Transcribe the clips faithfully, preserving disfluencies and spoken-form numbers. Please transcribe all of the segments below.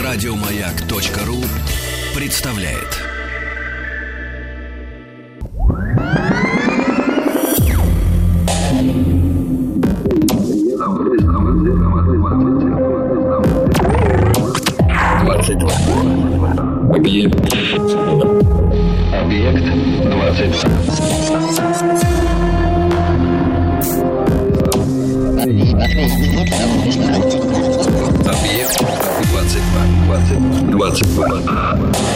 Радиомаяк.ру представляет. двадцать два. Объект. Объект двадцать два. Объект двадцать два. двадцать два.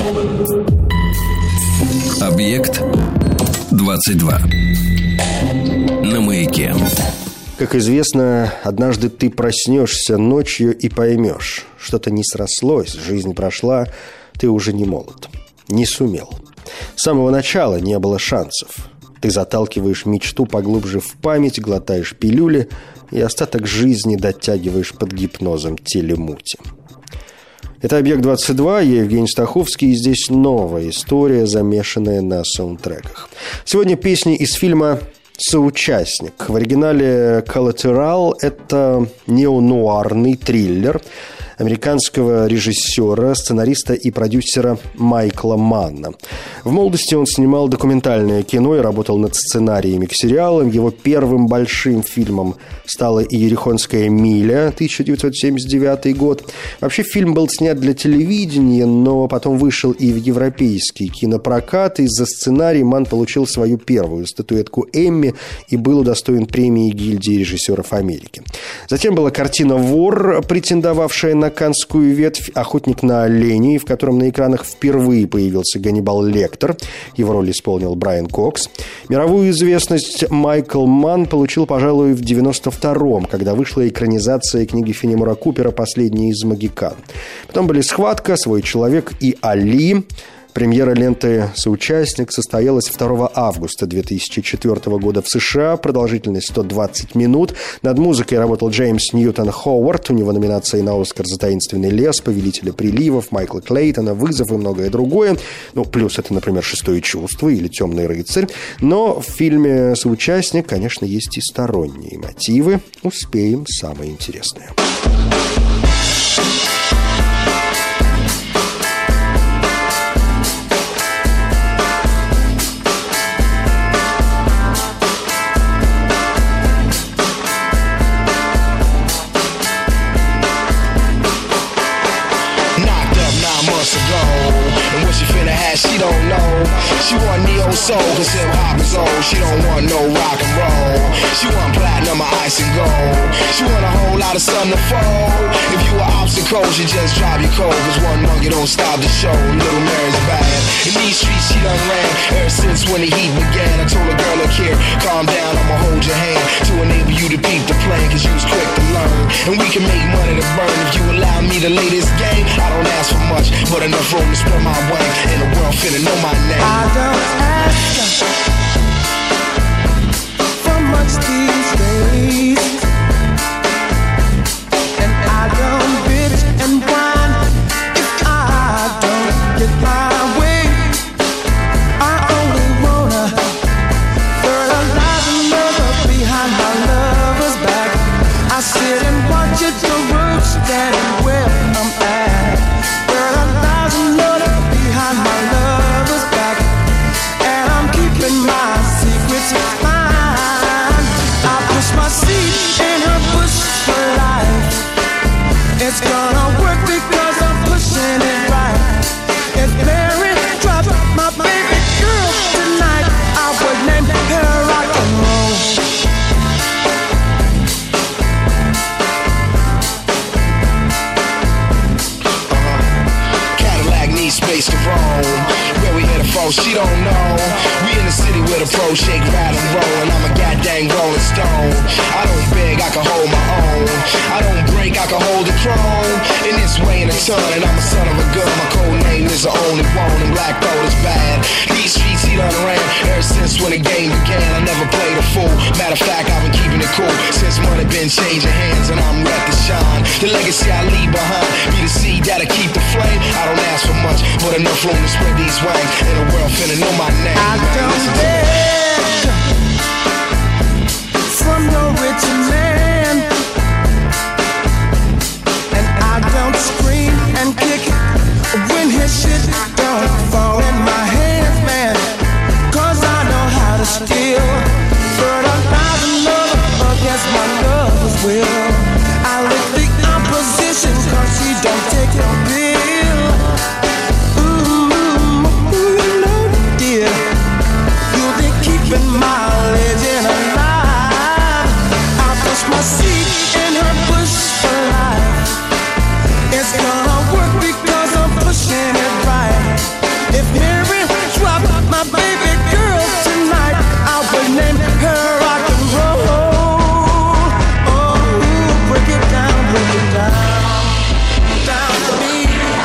Объект двадцать два. На маяке. Как известно, однажды ты проснешься ночью и поймешь, что-то не срослось, жизнь прошла, ты уже не молод, не сумел. С самого начала не было шансов. Ты заталкиваешь мечту поглубже в память, глотаешь пилюли и остаток жизни дотягиваешь под гипнозом телемути. Это «Объект двадцать два», я Евгений Стаховский, и здесь новая история, замешанная на саундтреках. Сегодня песни из фильма «Соучастник». В оригинале «Collateral» — это неонуарный триллер американского режиссера, сценариста и продюсера Майкла Манна. В молодости он снимал документальное кино и работал над сценариями к сериалам. Его первым большим фильмом стала «Иерихонская миля» тысяча девятьсот семьдесят девятый год. Вообще фильм был снят для телевидения, но потом вышел и в европейский кинопрокат. И за сценарий Манн получил свою первую статуэтку Эмми и был удостоен премии гильдии режиссеров Америки. Затем была картина «Вор», претендовавшая на на каннскую ветвь, «Охотник на оленей», в котором на экранах впервые появился Ганнибал Лектор. Его роль исполнил Брайан Кокс. Мировую известность Майкл Манн получил, пожалуй, в девяносто втором, когда вышла экранизация книги Фенемора Купера «Последний из Могикан». Потом были «Схватка», «Свой человек» и «Али». Премьера ленты «Соучастник» состоялась второго августа две тысячи четвёртого года в США. Продолжительность сто двадцать минут. Над музыкой работал Джеймс Ньютон Ховард. У него номинации на «Оскар» за «Таинственный лес», «Повелителя приливов», Майкла Клейтона, «Вызов» и многое другое. Ну, плюс это, например, «Шестое чувство» или «Темный рыцарь». Но в фильме «Соучастник», конечно, есть и сторонние мотивы. Успеем самое интересное. She don't know. She want neo soul, cause hip hop is old. She don't want no rock and roll. She want platinum or ice and gold. She want a whole lot of sun to fold. If you were obstacles, you just drive your cold. Cause one monkey don't stop the show. Little Mary's bad. In these streets she done ran ever since when the heat began. I told a girl, look here, calm down, I'ma hold your hand to enable you to beat the plan, cause you was quick to learn. And we can make money to burn if you allow me to lay this game. I don't ask for much, but enough room to spread my wing. And the world finna know my name. I don't ask for much these days, and I don't bitch and whine if I don't get my way. I only wanna fertilize another behind my lover's back. I sit and watch it the road standing where I'm at. Fertilize another behind my lover's back, and I'm keeping my secrets fine. I push my seed in her bush for life. It's gonna work because I'm pushing it right. If Mary dropped my baby girl tonight, I would name her rock and roll. Cadillac needs space to roam. Where we headed for, she don't know. We in the city where the pros shake, ride and roll, and I'm a goddamn rolling stone. I don't beg, I can hold my own. I don't break, I can hold the throne. In this way in a ton, and I'm a son of a gun. My code name is the only one, and black gold is bad. These streets he done ran ever since when the game began. I never played a fool. Matter of fact, I've been keeping it cool since money been changing hands, and I'm ready to shine. The legacy I leave behind be the seed that'll keep the flame. I don't ask for much, but enough room to spread these wings. And the world finna know my name. I don't beg from no rich man, and I don't scream and kick will. I lick the opposition cause she don't take a bill. Mm-hmm, you know, dear, you'll be keeping my legend alive. I push my seat in her bush for life. It's gonna work because I'm pushing it right. If Mary dropped my baby girl tonight, I would name her rock and roll. Oh, break it down, break it down, down to me.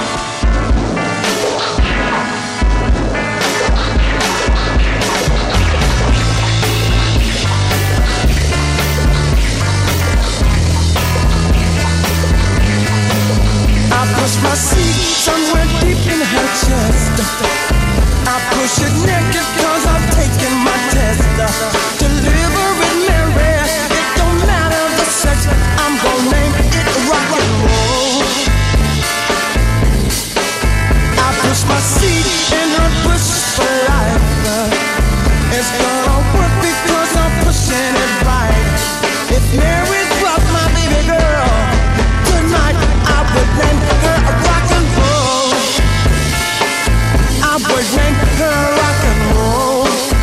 I push my seat somewhere deep in her chest. I push it naked cause I've taken my test. Deliver it, Mary, it don't matter the sex. I'm gonna name it rock and roll. I push my seat in her bush for life. It's gonna work because I'm pushing it right. If Mary dropped my baby girl tonight, I would name her a rock and roll. I would name her rock and roll.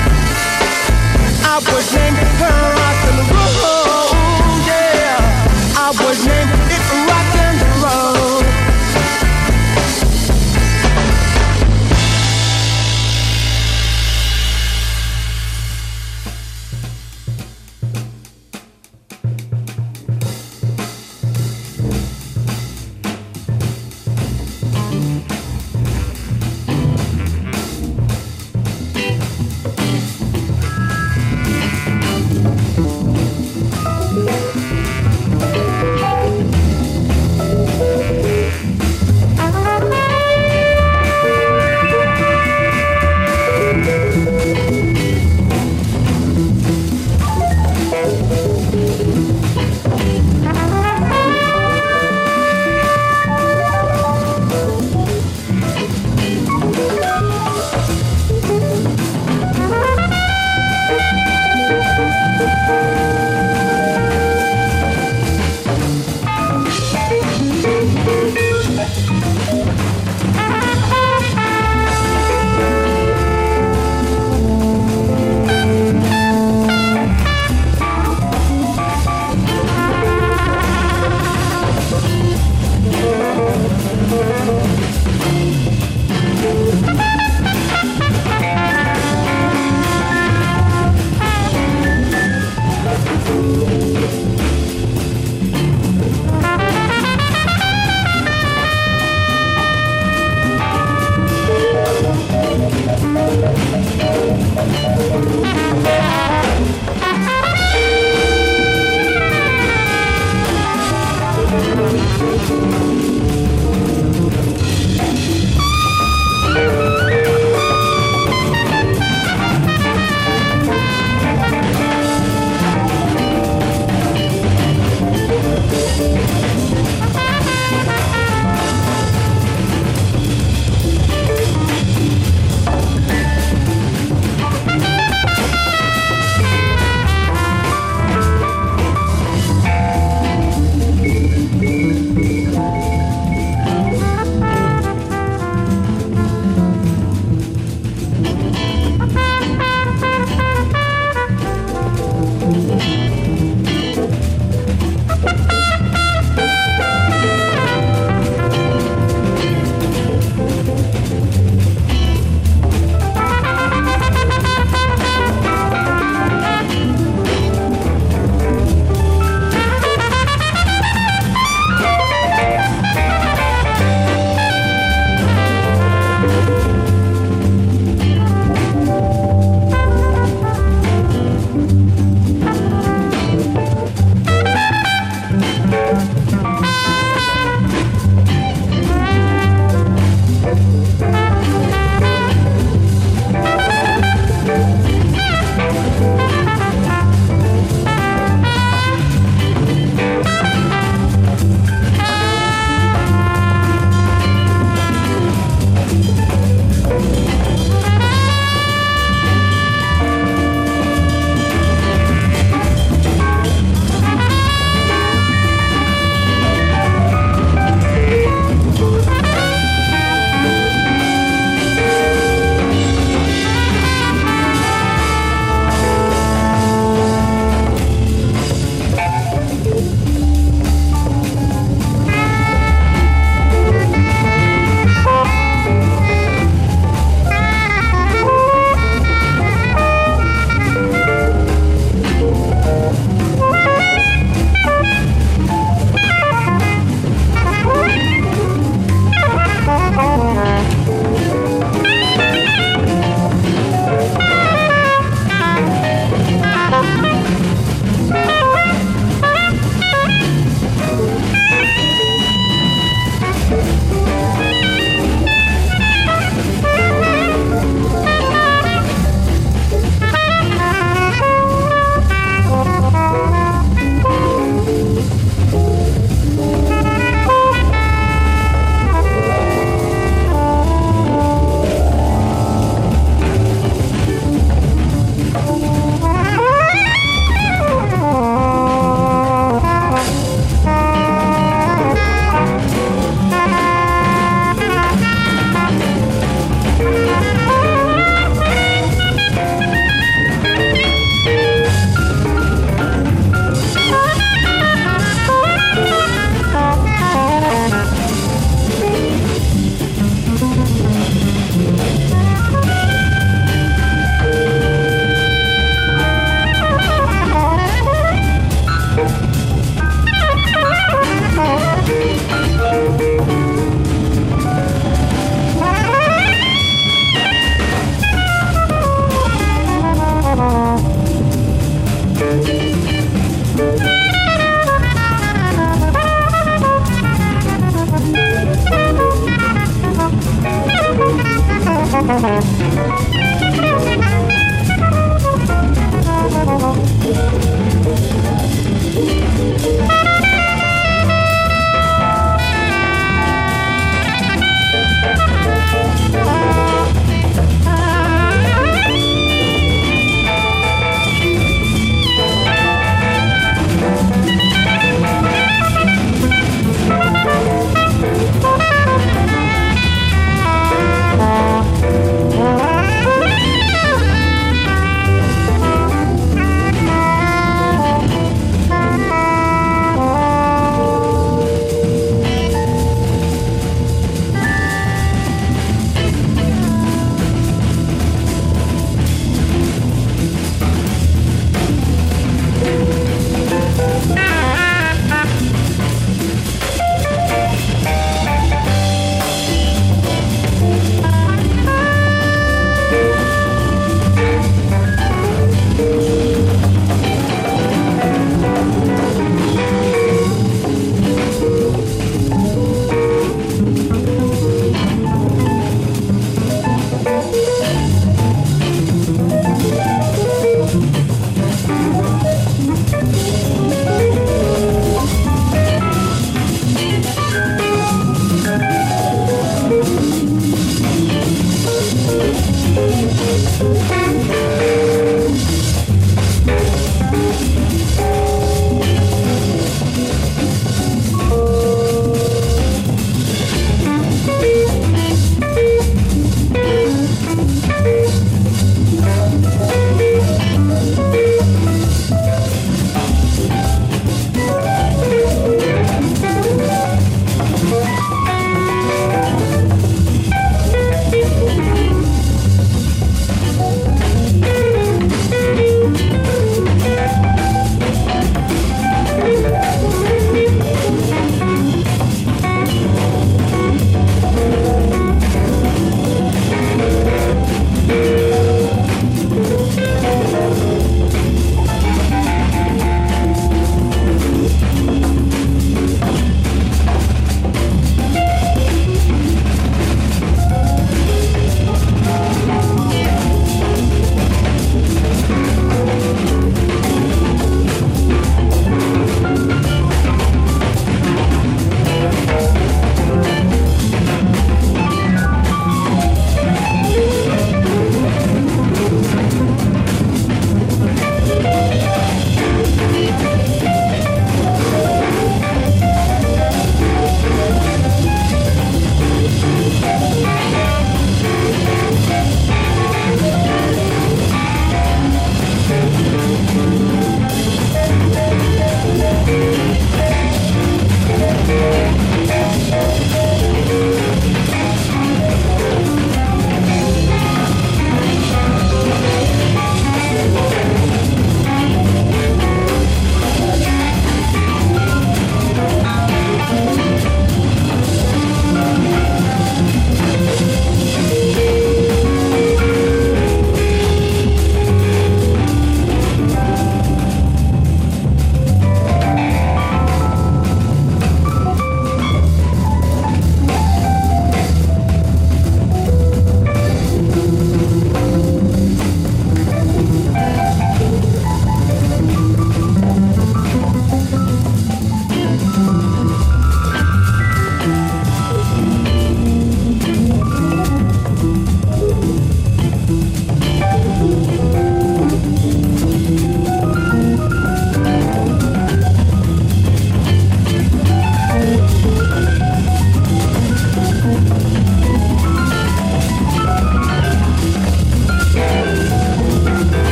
I would name her rock and roll. Yeah, I would name it rock and roll.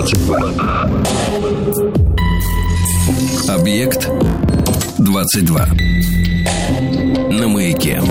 двадцать два. Объект двадцать два. На Маяке.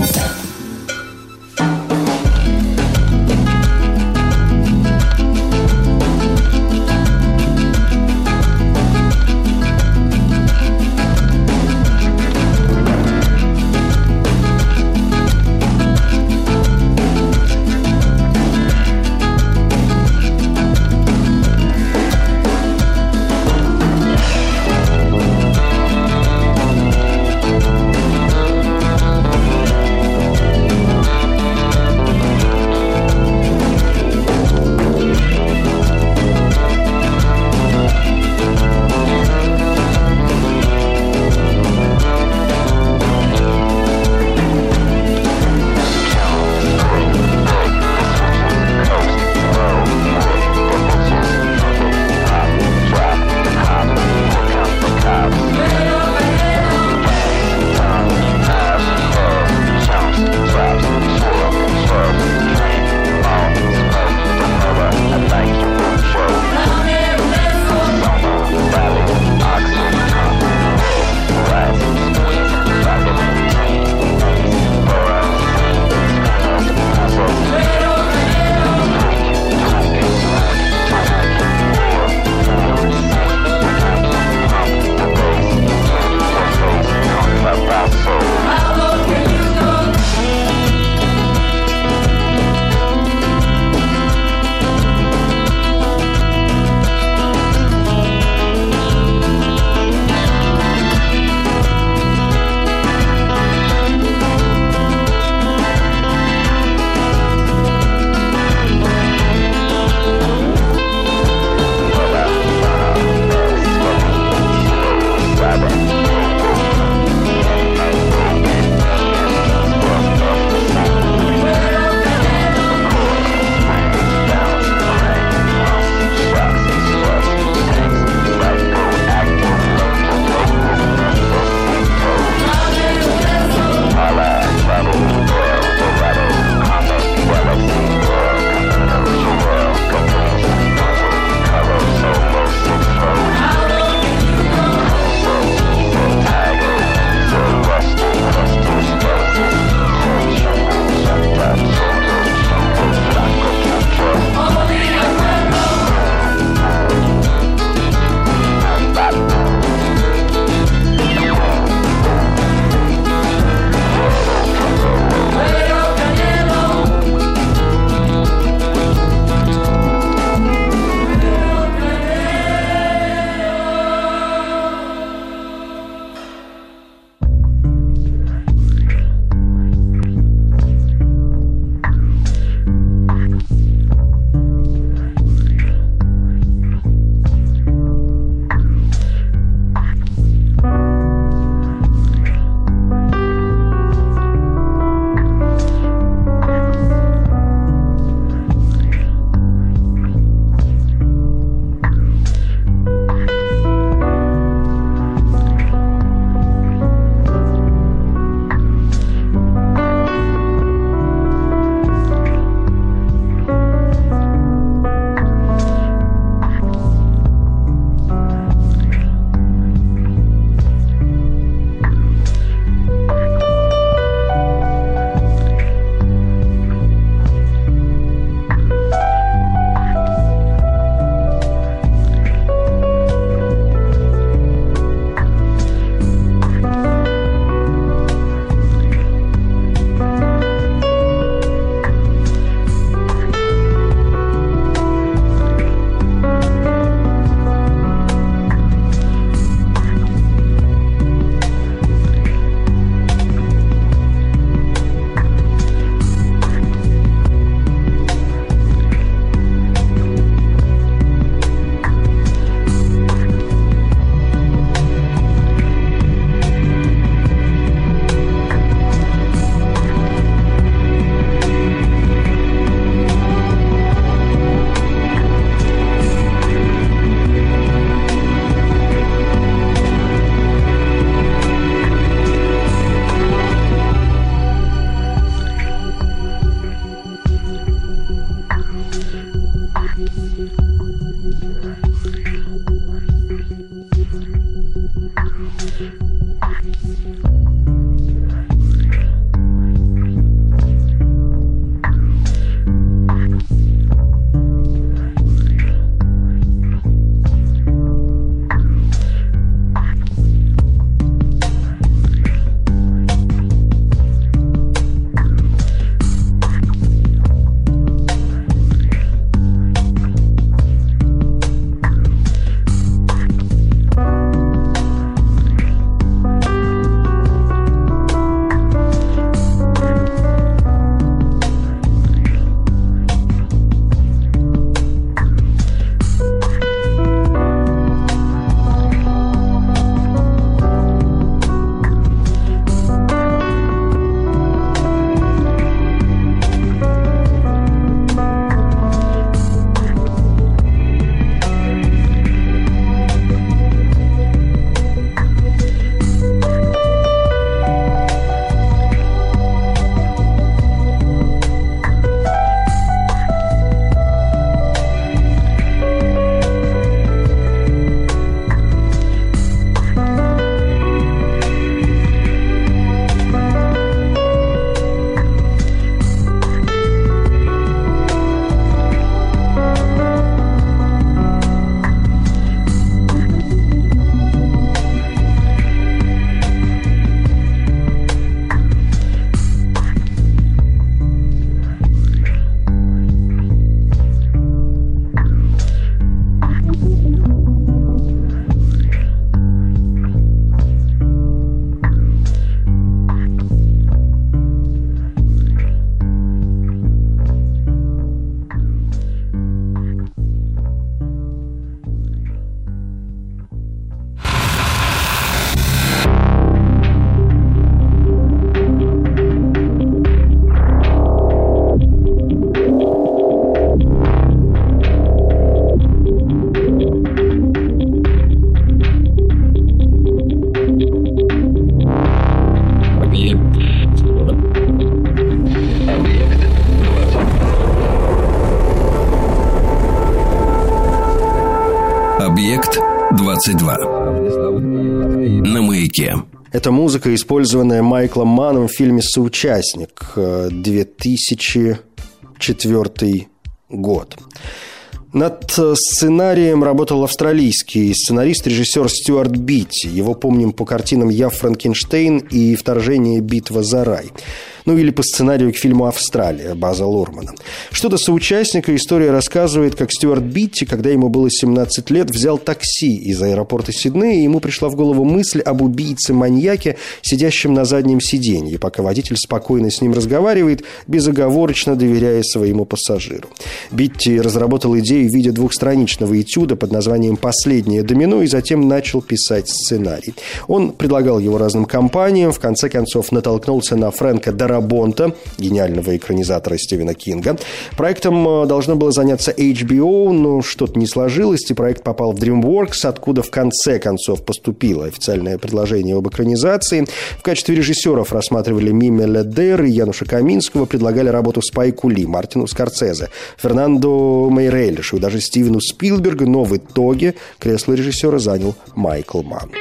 Объект двадцать два. На Маяке. Это музыка, использованная Майклом Манном в фильме «Соучастник», две тысячи четвёртый год. Над сценарием работал австралийский сценарист-режиссер Стюарт Битти. Его помним по картинам «Я Франкенштейн» и «Вторжение. Битва за рай». Ну или по сценарию к фильму «Австралия» База Лурмана. Что-то соучастника история рассказывает, как Стюарт Битти, когда ему было семнадцать лет, взял такси из аэропорта Сиднея, и ему пришла в голову мысль об убийце-маньяке, сидящем на заднем сиденье, пока водитель спокойно с ним разговаривает, безоговорочно доверяя своему пассажиру. Битти разработал идею в виде двухстраничного этюда под названием «Последнее домино» и затем начал писать сценарий. Он предлагал его разным компаниям, в конце концов натолкнулся на Фрэнка Дарабонта, гениального экранизатора Стивена Кинга. Проектом должно было заняться эйч би о, но что-то не сложилось, и проект попал в DreamWorks, откуда в конце концов поступило официальное предложение об экранизации. В качестве режиссеров рассматривали Мими Ледер и Януша Каминского, предлагали работу Спайку Ли, Мартину Скорсезе, Фернандо Мейрелишу и даже Стивену Спилбергу, но в итоге кресло режиссера занял Майкл Манн.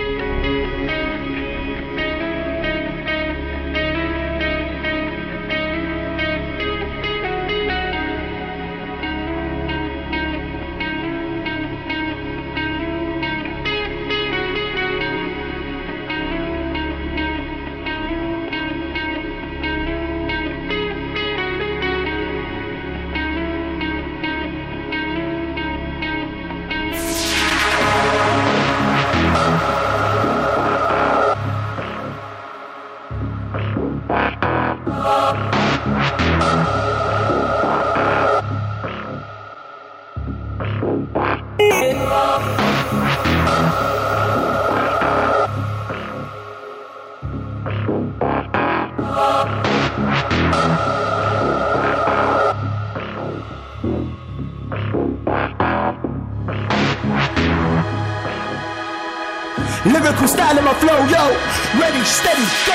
Lyrical style in my flow, yo. Ready, steady, go.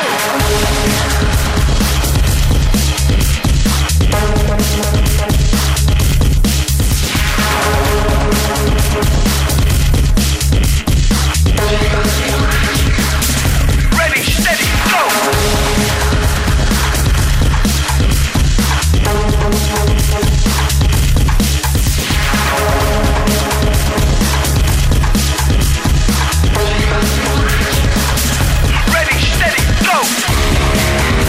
Ready, steady, go. Ready, steady, go!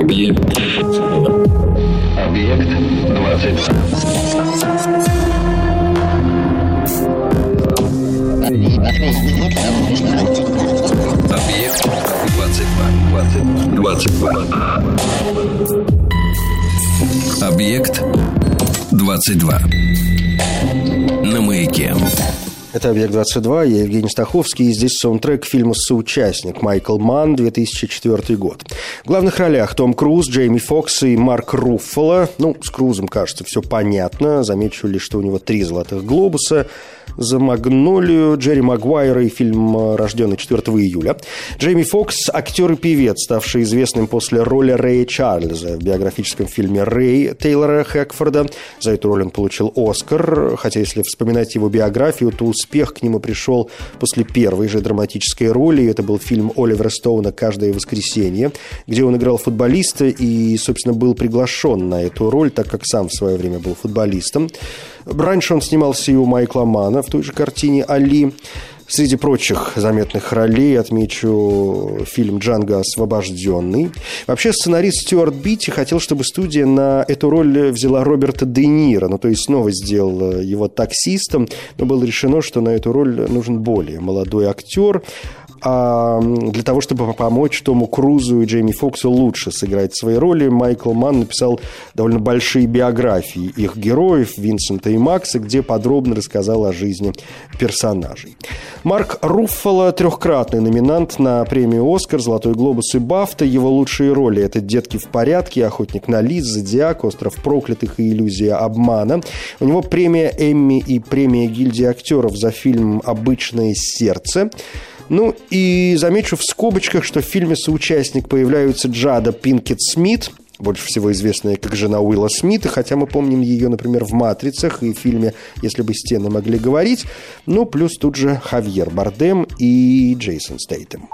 Объект. Объект двадцать два. Объект двадцать два. двадцать два. Объект двадцать два. На маяке. Это «Объект-двадцать два», я Евгений Стаховский, и здесь саундтрек фильма «Соучастник» Майкл Манн, две тысячи четвёртый год. В главных ролях Том Круз, Джейми Фокс и Марк Руффало. Ну, с Крузом, кажется, все понятно. Замечу лишь, что у него три «Золотых глобуса». За «Магнолию», Джерри Магуайр и фильм, рожденный четвёртого июля. Джейми Фокс – актер и певец, ставший известным после роли Рэя Чарльза в биографическом фильме «Рэй» Тейлора Хэкфорда. За эту роль он получил «Оскар», хотя если вспоминать его биографию, то успех к нему пришел после первой же драматической роли. Это был фильм Оливера Стоуна «Каждое воскресенье», где он играл футболиста и, собственно, был приглашен на эту роль, так как сам в свое время был футболистом. Раньше он снимался и у Майкла Манна в той же картине «Али». Среди прочих заметных ролей отмечу фильм «Джанго освобожденный». Вообще сценарист Стюарт Битти хотел, чтобы студия на эту роль взяла Роберта Де Ниро, ну, то есть снова сделал его таксистом, но было решено, что на эту роль нужен более молодой актер. А для того, чтобы помочь Тому Крузу и Джейми Фоксу лучше сыграть свои роли, Майкл Манн написал довольно большие биографии их героев, Винсента и Макса, где подробно рассказал о жизни персонажей. Марк Руффало – трехкратный номинант на премию «Оскар», «Золотой глобус» и «Бафта». Его лучшие роли – это «Детки в порядке», «Охотник на лис», «Зодиак», «Остров проклятых» и «Иллюзия обмана». У него премия Эмми и премия гильдии актеров за фильм «Обычное сердце». Ну и замечу в скобочках, что в фильме «Соучастник» появляются Джада Пинкет Смит, больше всего известная как жена Уилла Смита, хотя мы помним ее, например, в «Матрицах» и в фильме «Если бы стены могли говорить». Ну, плюс тут же Хавьер Бардем и Джейсон Стейтем.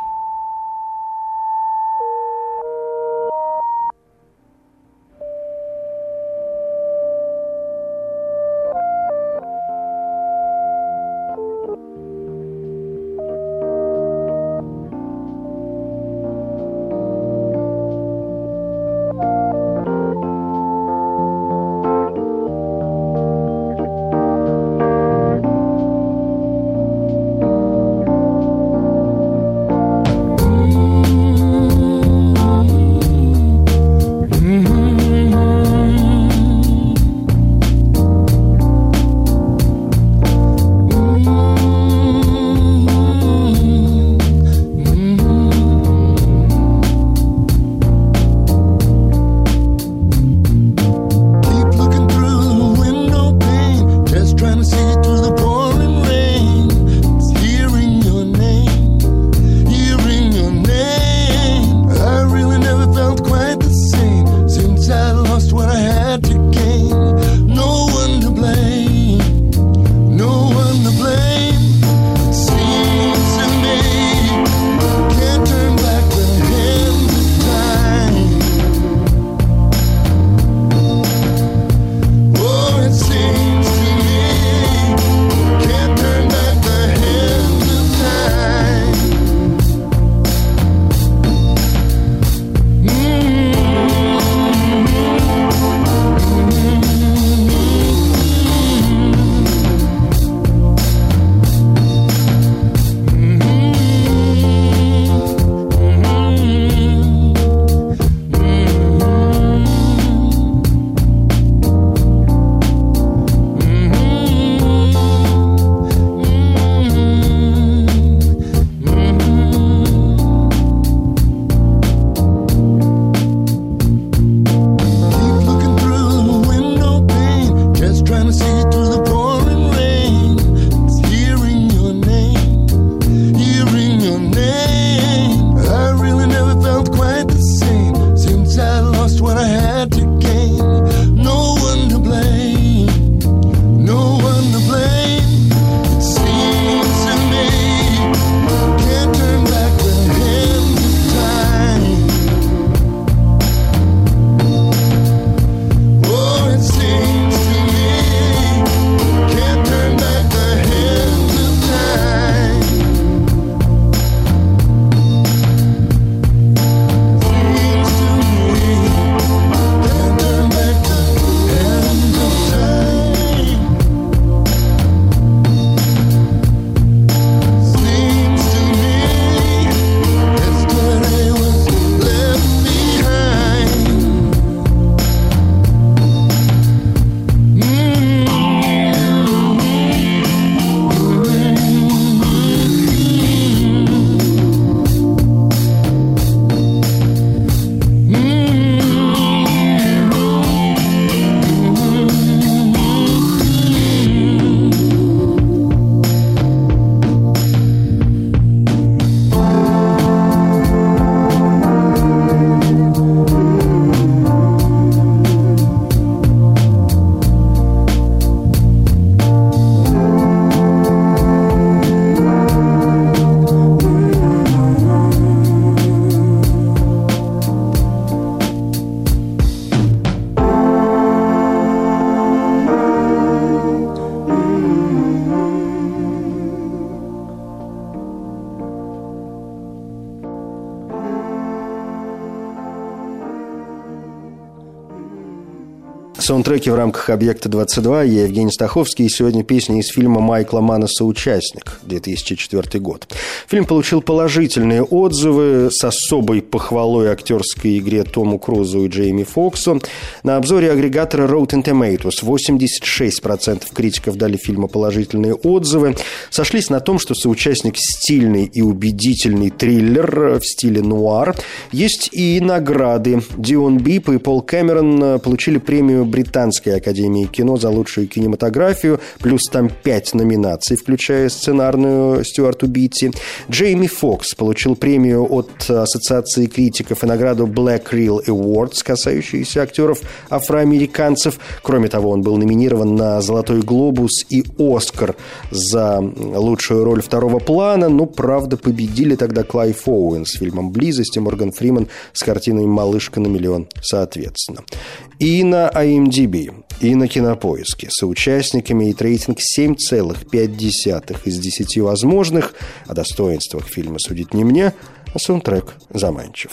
Саундтреки в рамках «Объекта двадцать два». Я Евгений Стаховский. И сегодня песня из фильма Майкла Манна «Соучастник», две тысячи четвёртый год. Фильм получил положительные отзывы с особой похвалой актерской игре Тому Крузу и Джейми Фоксу. На обзоре агрегатора Rotten Tomatoes восемьдесят шесть процентов критиков дали фильму положительные отзывы. Сошлись на том, что «Соучастник» стильный и убедительный триллер в стиле нуар. Есть и награды. Дион Бип и Пол Кэмерон получили премию Британской академии кино за лучшую кинематографию, плюс там пять номинаций, включая сценарную Стюарту Битти. Джейми Фокс получил премию от Ассоциации критиков и награду Black Reel Awards, касающуюся актеров афроамериканцев. Кроме того, он был номинирован на «Золотой глобус» и «Оскар» за лучшую роль второго плана. Но, правда, победили тогда Клайв Оуэн с фильмом «Близость» и Морган Фриман с картиной «Малышка на миллион», соответственно. И на ай эм ди би, и на Кинопоиске «Соучастник» имеет рейтинг семь целых пять десятых из десяти возможных. О достоинствах фильма судить не мне, а саундтрек заманчив.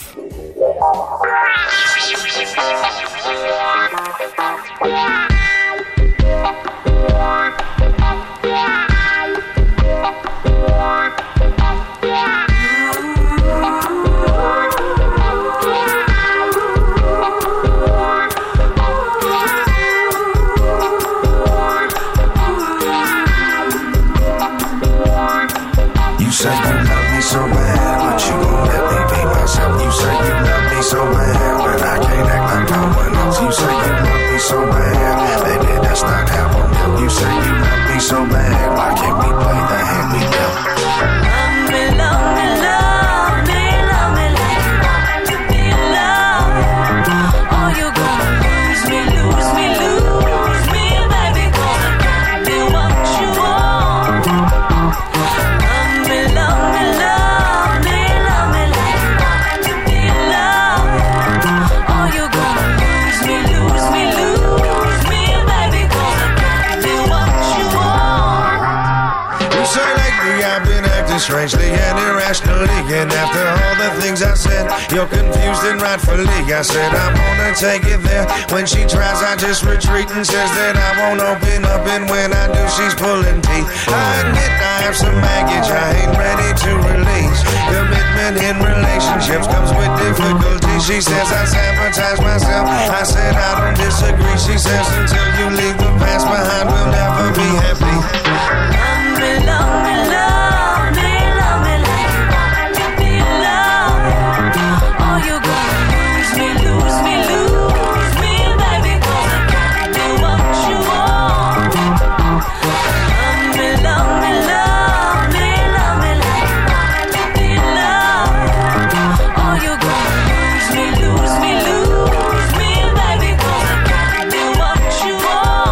You say you love me so bad, but you gon' let me be myself. You say you love me so bad, but I can't act like no one else. You say you love me so bad, baby, that's not how I'm built. You say you love me so bad, why can't we play the hand we dealt? Love me, love me, love me, love me like you want to be loved. Or you gonna lose me, lose me, lose me, baby, 'cause I can't be what you want. Love me, love me, love me, love me like you want to be loved. Or you gonna lose me, lose me, lose me, baby, 'cause I can't be what you want. You say lately I've been acting strangely and irrationally, and after all the things I said, you're confused and rightfully. I said I wanna take it there. When she tries, I just retreat and says that I won't open up, and when I do, she's pulling teeth. I admit I have some baggage I ain't ready to release. Commitment in relationships comes with difficulty. She says I sabotage myself. I said I don't disagree. She says until you leave the past behind, we'll never be happy. Love me, love me, love me, love me like you want to be loved. Or you gonna lose me, lose me, lose me, baby, 'cause I can't do what you want. Love me, love me, love me, love me like you want to be loved. Or you gonna lose me, lose me, lose me, baby, 'cause I can't do what you want.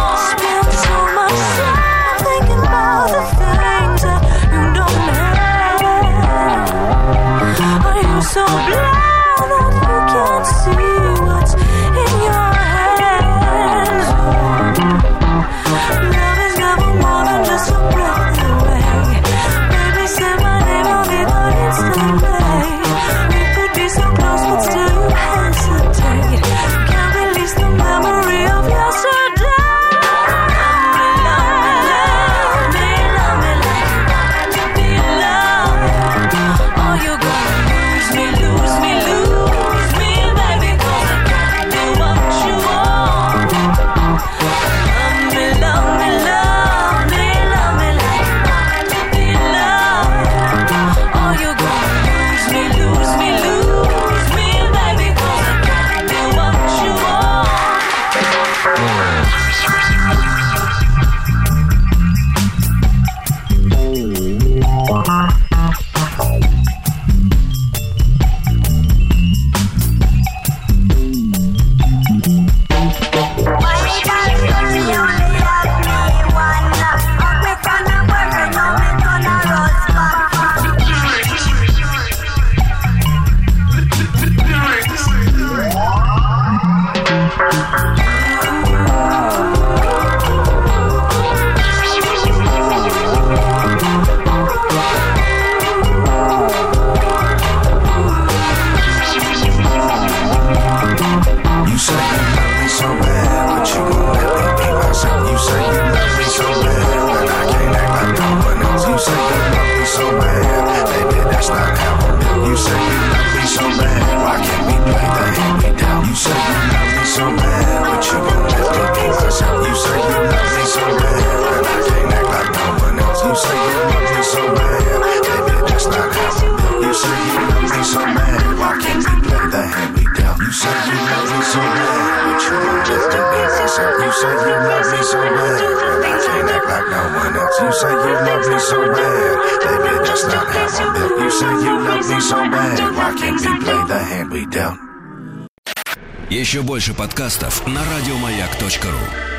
so bad, but you gon' just do me myself. You say you love me so bad, and I can't act like no one else. You say you love me so bad, baby, that's not how I'm built. You say you love me so bad, why can't we play the hand we dealt? Еще больше подкастов на радиомаяк точка ру.